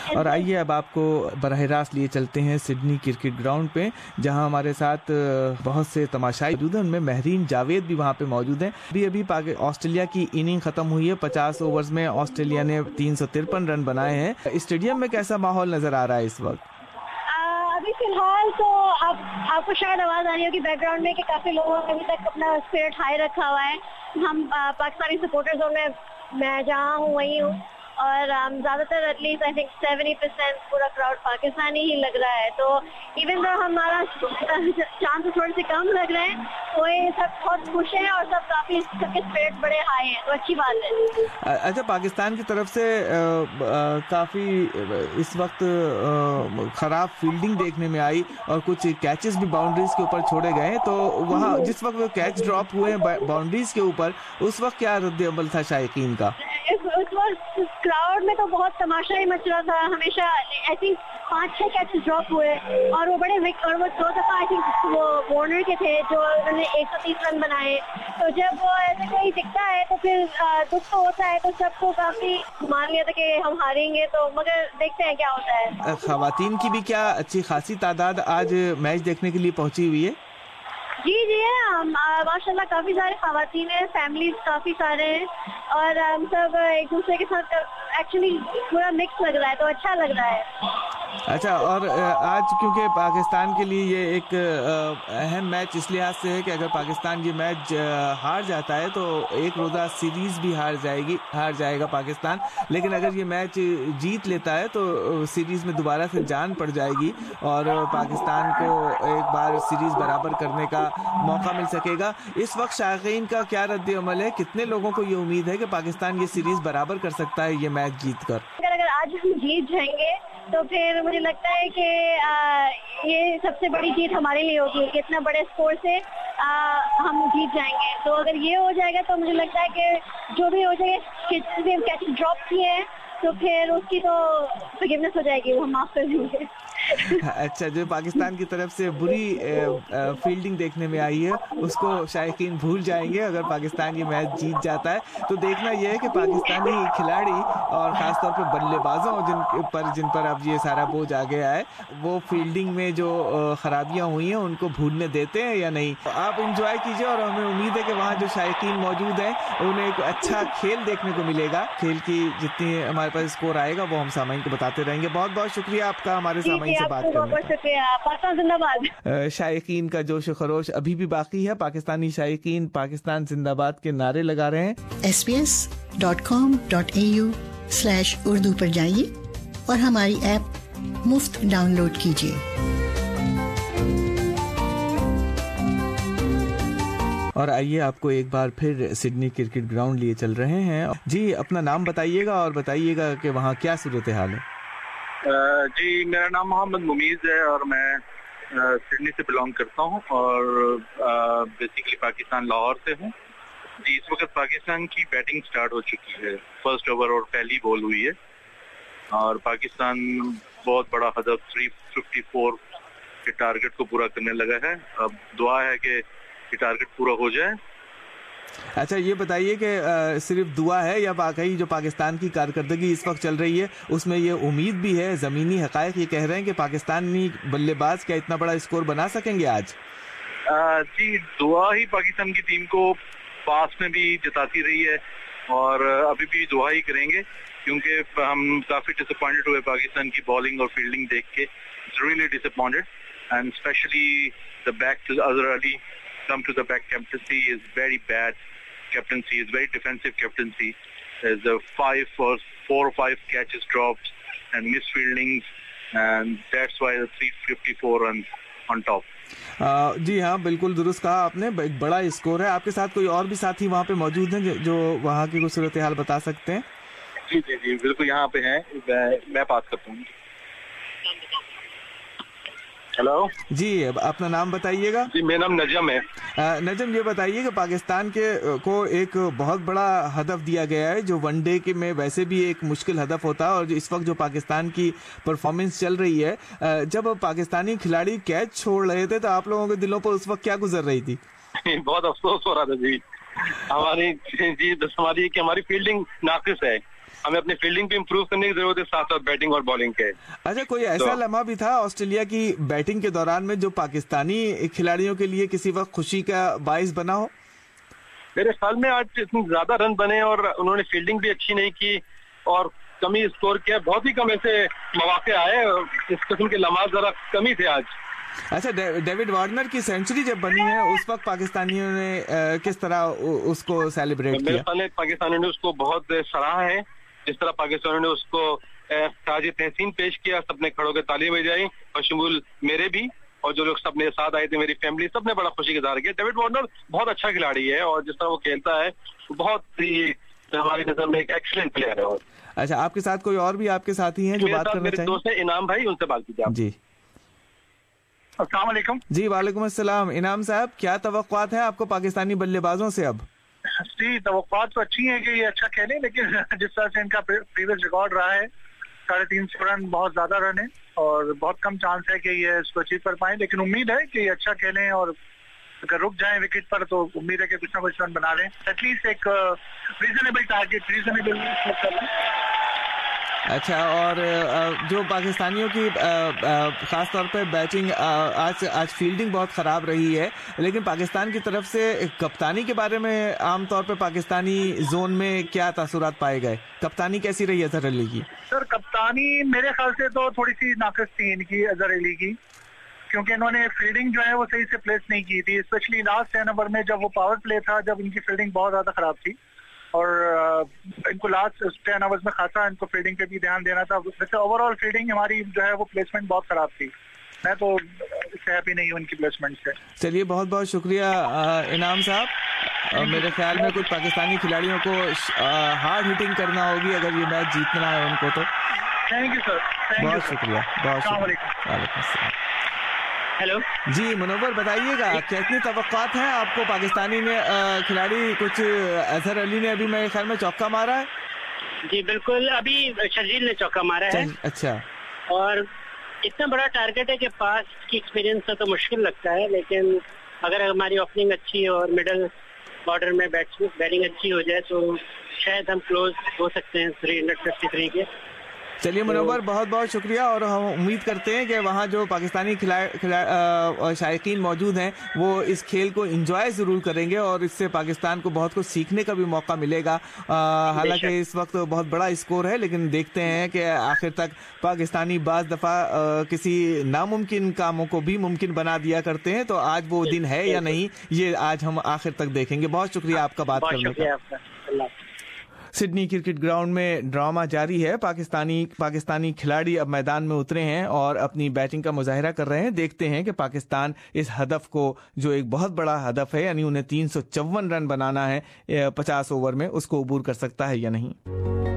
और आइए अब आपको बराह रास्त लिए चलते हैं सिडनी क्रिकेट ग्राउंड पे, जहां हमारे साथ बहुत से तमाशाई मौजूद हैं। उनमें महरीन जावेद भी वहां पे मौजूद हैं। अभी ऑस्ट्रेलिया की इनिंग खत्म हुई है। 50 ओवर्स में ऑस्ट्रेलिया ने 353 रन बनाए हैं। स्टेडियम में कैसा माहौल नजर आ रहा है इस वक्त? अभी फिलहाल तो आपको शायद आवाज आ रही होगी बैकग्राउंड में कि काफी लोगों ने अभी तक अपना स्पिरिट हाई रखा हुआ है। हम पाकिस्तानी सपोर्टर्स और मैं जहाँ हूँ वहीं हूँ, और ज्यादातर एटलीस्ट आई थिंक 70% पूरा क्राउड पाकिस्तानी ही लग रहा है। तो इवन तो हमारा चांस थोड़े से कम लग रहे हैं, तो ये सब बहुत खुश हैं और सबके स्पिरिट बड़े हाई हैं, तो अच्छी बात है। अच्छा, पाकिस्तान की तरफ से काफी इस वक्त खराब फील्डिंग देखने में आई और कुछ कैचेस भी बाउंड्रीज के ऊपर छोड़े गए। तो वहाँ जिस वक्त वो कैच ड्रॉप हुए बाउंड्रीज के ऊपर, उस वक्त क्या रद्द अमल था शायकीन का? उस वक्त क्राउड में तो बहुत तमाशा ही मच रहा था। हमेशा आई थिंक 5-6 कैचेस ड्रॉप हुए और वो बड़े और वो 2 दफा आई थिंक वो वार्नर के थे जो उन्होंने 130 रन बनाए। तो जब वो ऐसे कोई दिखता है तो फिर दुख तो होता है। तो सबको काफी मान लिया था कि हम हारेंगे, तो मगर देखते हैं क्या होता है। खवातीन की भी क्या अच्छी खासी तादाद आज मैच देखने के लिए पहुंची हुई है? जी है, माशाल्लाह काफी सारे खवातीन हैं, फैमिलीज काफी सारे हैं और हम सब एक दूसरे के साथ एक्चुअली पूरा मिक्स लग रहा है, तो अच्छा लग रहा है। अच्छा, और आज क्योंकि पाकिस्तान के लिए ये एक अहम मैच इस लिहाज से है कि अगर पाकिस्तान ये मैच हार जाता है तो एक रोज़ा सीरीज भी हार जाएगा पाकिस्तान। लेकिन अगर ये मैच जीत लेता है तो सीरीज में दोबारा से जान पड़ जाएगी और पाकिस्तान को एक बार सीरीज बराबर करने का मौका मिल सकेगा। इस वक्त शायकीन का क्या रद्द अमल है? कितने लोगों को ये उम्मीद है कि पाकिस्तान ये सीरीज बराबर कर सकता है ये मैच जीतकर? अगर आज हम जीत जाएंगे तो फिर मुझे लगता है कि ये सबसे बड़ी जीत हमारे लिए होगी कि इतना बड़े स्कोर से हम जीत जाएंगे। तो अगर ये हो जाएगा तो मुझे लगता है कि जो भी हो जाएगा, कैच ड्रॉप किए हैं तो फिर उसकी तो फॉरगिवनेस हो जाएगी, वो हम माफ कर देंगे। अच्छा, जो पाकिस्तान की तरफ से बुरी फील्डिंग देखने में आई है उसको शायकीन भूल जाएंगे अगर पाकिस्तान ये मैच जीत जाता है। तो देखना यह है कि पाकिस्तानी खिलाड़ी और खासतौर पर बल्लेबाजों जिन पर अब ये सारा बोझ आ गया है, वो फील्डिंग में जो खराबियां हुई हैं उनको भूलने देते हैं या नहीं। आप इंजॉय कीजिए और हमें उम्मीद है कि वहाँ जो शायकीन मौजूद है उन्हें एक अच्छा खेल देखने को मिलेगा। खेल की जितनी हमारे पास स्कोर आएगा वो हम सामाइन को बताते रहेंगे। बहुत बहुत शुक्रिया आपका हमारे सामाइन से बात करने का। शायकीन का जोश खरोश अभी भी बाकी है। पाकिस्तानी शायकीन पाकिस्तान जिंदाबाद के नारे लगा रहे हैं। sbs.com.au/urdu पर जाइए और हमारी ऐप मुफ्त डाउनलोड कीजिए। और आइए आपको एक बार फिर सिडनी क्रिकेट ग्राउंड लिए चल रहे हैं। जी, अपना नाम बताइएगा और बताइएगा कि वहाँ क्या सूरत हाल है। जी, मेरा नाम मोहम्मद मुमीज है और मैं सिडनी से बिलोंग करता हूँ और बेसिकली पाकिस्तान लाहौर से हूँ। जी, इस वक्त पाकिस्तान की बैटिंग स्टार्ट हो चुकी है। फर्स्ट ओवर और पहली बॉल हुई है और पाकिस्तान बहुत बड़ा हदफ 354 के टारगेट को पूरा करने लगा है। अब दुआ है कि ये टारगेट पूरा हो जाए। अच्छा, ये बताइए कि सिर्फ दुआ है या वाकई जो पाकिस्तान की कारकर्दगी इस वक्त चल रही है उसमें ये उम्मीद भी है, ज़मीनी हक़ाइक़ ये कह रहे हैं कि पाकिस्तानी बल्लेबाज क्या इतना बड़ा स्कोर बना सकेंगे आज? जी, दुआ ही पाकिस्तान की टीम को पास में भी जिताती रही है और अभी भी दुआ ही करेंगे क्योंकि हम काफ़ी डिसअपॉइंटेड हुए पाकिस्तान की बॉलिंग और फील्डिंग देख के। Really disappointed and specially the back Azhar Ali come to the back captaincy is very bad. Captaincy is very defensive captaincy. There's 4 or 5 catches dropped and misfieldings, and that's why the 354 run on top. जी हाँ, बिल्कुल दुरुस्त कहा आपने। एक बड़ा score है। आपके साथ कोई और भी साथी वहाँ पे मौजूद हैं जो वहाँ की कुछ सूरत हाल बता सकते हैं? जी बिल्कुल, यहाँ पे हैं। मैं बात करता हूँ। हेलो जी, अपना नाम बताइएगा। जी, मेरा नाम नजम है। नजम, ये बताइए कि पाकिस्तान को एक बहुत बड़ा हदफ दिया गया है जो वनडे के में वैसे भी एक मुश्किल हदफ होता है और इस वक्त जो पाकिस्तान की परफॉर्मेंस चल रही है, जब पाकिस्तानी खिलाड़ी कैच छोड़ रहे थे तो आप लोगों के दिलों पर उस वक्त क्या गुजर रही थी? बहुत अफसोस हो रहा था जी। हमारी फील्डिंग नाकिस है हमें अपनी फील्डिंग भी इम्प्रूव करने की जरूरत है, साथ साथ बैटिंग और बॉलिंग के। अच्छा, कोई ऐसा लम्हा भी था ऑस्ट्रेलिया की बैटिंग के दौरान में जो पाकिस्तानी खिलाड़ियों के लिए किसी वक्त खुशी का बाइस बना हो? मेरे ख्याल में आज इतने ज्यादा रन बने और उन्होंने फील्डिंग भी अच्छी नहीं की और कमी स्कोर किया, बहुत ही कम ऐसे मौके आए, इस किस्म के लम्हा जरा कमी थे आज। अच्छा, डेविड वार्नर की सेंचुरी जब बनी है उस वक्त पाकिस्तानियों ने किस तरह उसको सेलिब्रेट किया? मेरे ख्याल में पाकिस्तानियों ने उसको बहुत सराहा है, जिस तरह पाकिस्तानियों ने उसको ताज़ तहसीन पेश किया, सबने खड़ों के ताली बजाई और शमूल मेरे भी, और जो लोग सबने साथ आए थे, मेरी फैमिली, सबने बड़ा खुशी का इज़हार किया। डेविड वार्नर बहुत अच्छा खिलाड़ी है और जिस तरह वो खेलता है बहुत ही हमारी नजर में एक एक्सीलेंट प्लेयर है। अच्छा, आपके साथ कोई और भी आपके साथी हैं जो बात करना मेरे दोस्त है इनाम भाई, उनसे बात कीजिए आप। जी, अस्सलाम वालेकुम। जी वालेकुम अस्सलाम। इनाम साहब, क्या तवक्कुआत है आपको पाकिस्तानी बल्लेबाजों से अब? जी, तवक्कुआत तो अच्छी है कि ये अच्छा खेलें, लेकिन जिस तरह से इनका प्रीवियस रिकॉर्ड रहा है 350 रन बहुत ज्यादा रन है और बहुत कम चांस है कि ये इसको अचीव कर पाए, लेकिन उम्मीद है कि ये अच्छा खेलें और अगर रुक जाएं विकेट पर तो उम्मीद है कि कुछ ना कुछ रन बना लें, एटलीस्ट एक रीजनेबल टारगेट, रीजनेबल। अच्छा, और जो पाकिस्तानियों की खास तौर पे बैटिंग, आज फील्डिंग बहुत खराब रही है, लेकिन पाकिस्तान की तरफ से कप्तानी के बारे में आमतौर पे पाकिस्तानी जोन में क्या तासुरात पाए गए? कप्तानी कैसी रही अजहर अली की? सर, कप्तानी मेरे ख्याल से तो थोड़ी सी नाक़िस थी इनकी, अजहर अली की, क्योंकि इन्होंने फील्डिंग जो है वो सही से प्लेस नहीं की थी, स्पेशली लास्ट 10 ओवर में जब वो पावर प्ले था, जब इनकी फील्डिंग बहुत ज्यादा खराब थी और इनको लास्ट 10 ओवर्स में खासा इनको फील्डिंग पे भी ध्यान देना था। वैसे ओवरऑल फील्डिंग हमारी जो है वो प्लेसमेंट बहुत खराब थी, मैं तो इससे हैप्पी नहीं हूँ इनकी प्लेसमेंट से। चलिए, बहुत बहुत शुक्रिया इनाम साहब। मेरे ख्याल में कुछ पाकिस्तानी खिलाड़ियों को हार्ड हिटिंग करना होगी अगर ये मैच जीतना है उनको तो। थैंक यू सर, बहुत शुक्रिया, बहुत शुक्रिया। वालेकुम अस्सलाम। हेलो जी मुनव्वर, बताइएगा कितनी तवक्कुआत हैं आपको? पाकिस्तानी ने खिलाड़ी कुछ, अजहर अली ने अभी मेरे ख्याल में चौका मारा है। जी बिल्कुल, अभी शर्जील ने चौका मारा है। अच्छा, और इतना बड़ा टारगेट है कि पास की एक्सपीरियंस से तो मुश्किल लगता है, लेकिन अगर हमारी ओपनिंग अच्छी है और मिडल ऑर्डर में बैटिंग अच्छी हो जाए तो शायद हम क्लोज हो सकते हैं 353 के। चलिए मुनव्वर, बहुत बहुत शुक्रिया, और हम उम्मीद करते हैं कि वहाँ जो पाकिस्तानी शायकीन मौजूद हैं वो इस खेल को एंजॉय ज़रूर करेंगे और इससे पाकिस्तान को बहुत कुछ सीखने का भी मौका मिलेगा। हालांकि इस वक्त बहुत बड़ा स्कोर है, लेकिन देखते हैं कि आखिर तक पाकिस्तानी बाज़ दफ़ा किसी नामुमकिन कामों को भी मुमकिन बना दिया करते हैं, तो आज वो दिन है या नहीं, ये आज हम आखिर तक देखेंगे। बहुत शुक्रिया आपका बात करने का। सिडनी क्रिकेट ग्राउंड में ड्रामा जारी है। पाकिस्तानी खिलाड़ी अब मैदान में उतरे हैं और अपनी बैटिंग का मुजाहिरा कर रहे हैं। देखते हैं कि पाकिस्तान इस हदफ को, जो एक बहुत बड़ा हदफ है, यानी उन्हें 354 रन बनाना है 50 ओवर में, उसको अबूर कर सकता है या नहीं।